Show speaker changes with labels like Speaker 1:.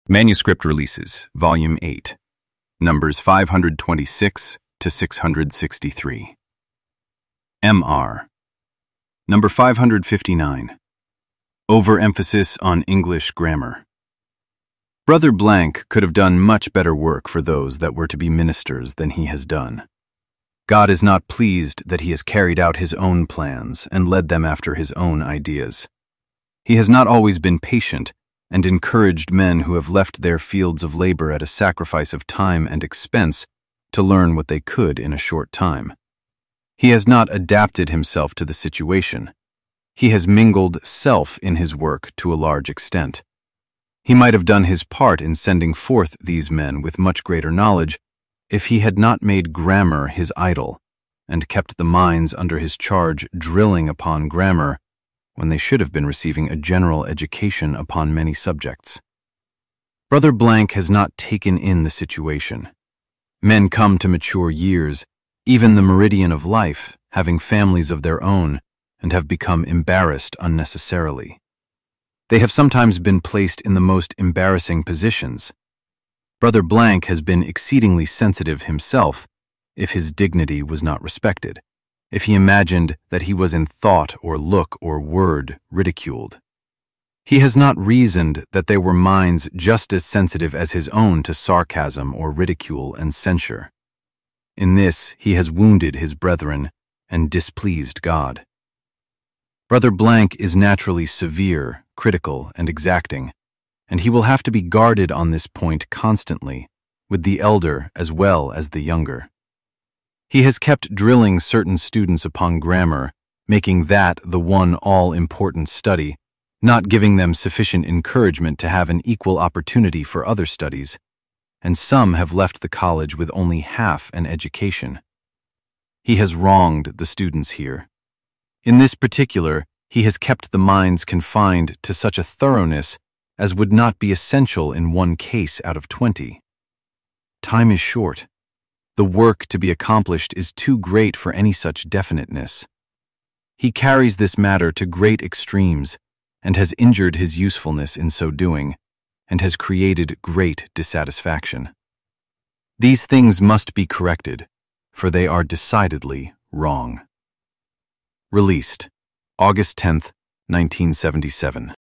Speaker 1: Manuscript Releases, Volume 8, Numbers 526 to 663. M.R. Number 559. Overemphasis on English Grammar. Brother Blank could have done much better work for those that were to be ministers than he has done. God is not pleased that he has carried out his own plans and led them after his own ideas. He has not always been patient and encouraged men who have left their fields of labor at a sacrifice of time and expense to learn what they could in a short time. He has not adapted himself to the situation. He has mingled self in his work to a large extent. He might have done his part in sending forth these men with much greater knowledge if he had not made grammar his idol and kept the minds under his charge drilling upon grammar when they should have been receiving a general education upon many subjects. Brother Blank has not taken in the situation. Men come to mature years, even the meridian of life, having families of their own, and have become embarrassed unnecessarily. They have sometimes been placed in the most embarrassing positions. Brother Blank has been exceedingly sensitive himself if his dignity was not respected, if he imagined that he was in thought or look or word ridiculed. He has not reasoned that there were minds just as sensitive as his own to sarcasm or ridicule and censure. In this he has wounded his brethren and displeased God. Brother Blank is naturally severe, critical, and exacting, and he will have to be guarded on this point constantly, with the elder as well as the younger. He has kept drilling certain students upon grammar, making that the one all-important study, not giving them sufficient encouragement to have an equal opportunity for other studies, and some have left the college with only half an education. He has wronged the students here. In this particular, he has kept the minds confined to such a thoroughness as would not be essential in one case out of 20. Time is short. The work to be accomplished is too great for any such definiteness. He carries this matter to great extremes and has injured his usefulness in so doing, and has created great dissatisfaction. These things must be corrected, for they are decidedly wrong. Released, August 10, 1977.